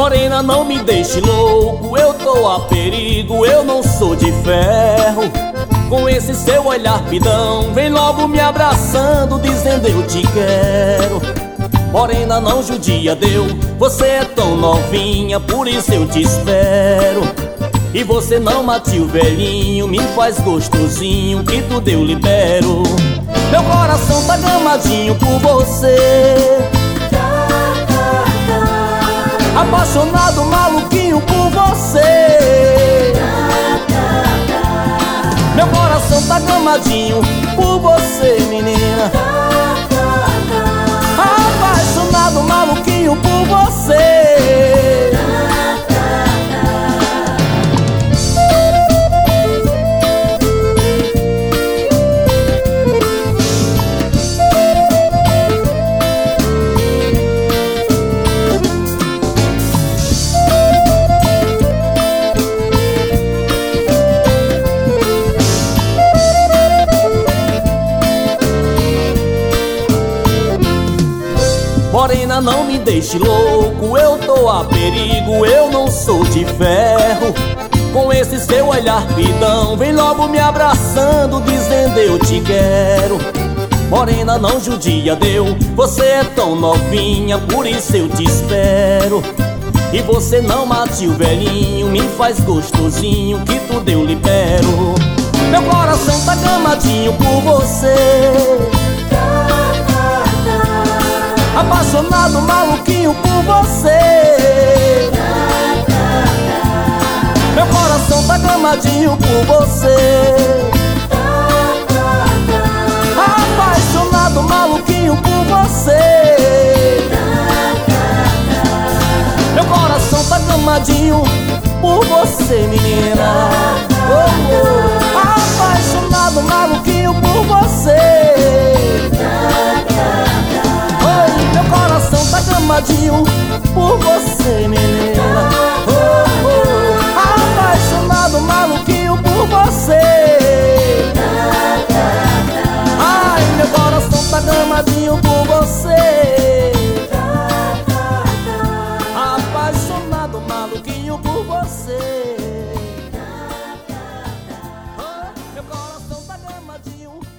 Morena, não me deixe louco, eu tô a perigo, eu não sou de ferro. Com esse seu olhar pidão, vem logo me abraçando, dizendo eu te quero. Morena, não judia, deu, você é tão novinha, por isso eu te espero. E você não mate o velhinho, me faz gostosinho, que tudo eu libero. Meu coração tá gamadinho por você, apaixonado, maluquinho por você. Meu coração tá gamadinho por você, menina, apaixonado, maluquinho por você. Morena, não me deixe louco, eu tô a perigo, eu não sou de ferro. Com esse seu olhar pidão, vem logo me abraçando, dizendo eu te quero. Morena, não judia, deu, você é tão novinha, por isso eu te espero. E você não mate o velhinho, me faz gostosinho, que tudo eu libero. Meu coração tá gamadinho por você, apaixonado, maluquinho por você. Meu coração tá gamadinho por você, apaixonado, maluquinho por você. Meu coração tá gamadinho por você, menina, apaixonado, maluquinho por você. Meu coração tá gamadinho por você, menina, apaixonado, maluquinho por você. Ai, meu coração tá gamadinho por você, apaixonado, maluquinho por você. Meu coração tá gamadinho